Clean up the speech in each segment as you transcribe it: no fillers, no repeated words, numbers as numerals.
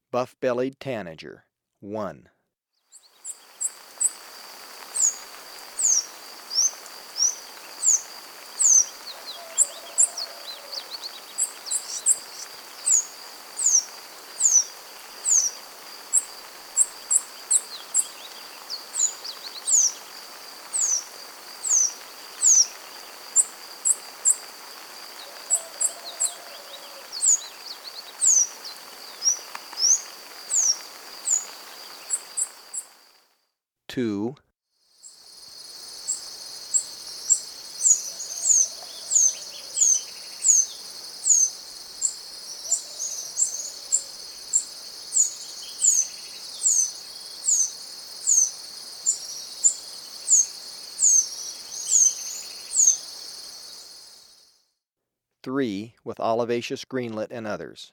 Buff-bellied tanager, 1. Two, three, with olivaceous greenlet and others.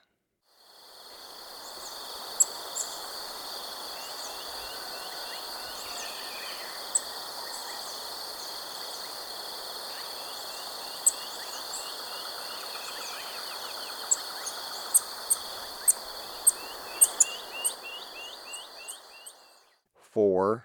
Four,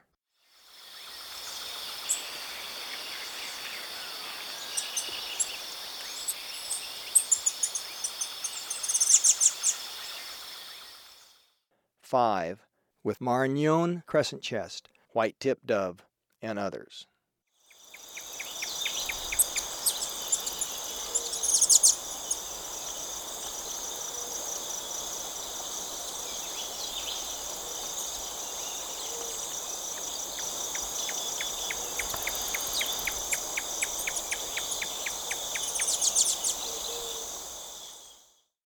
five, with Marignon crescent chest, white-tipped dove, and others.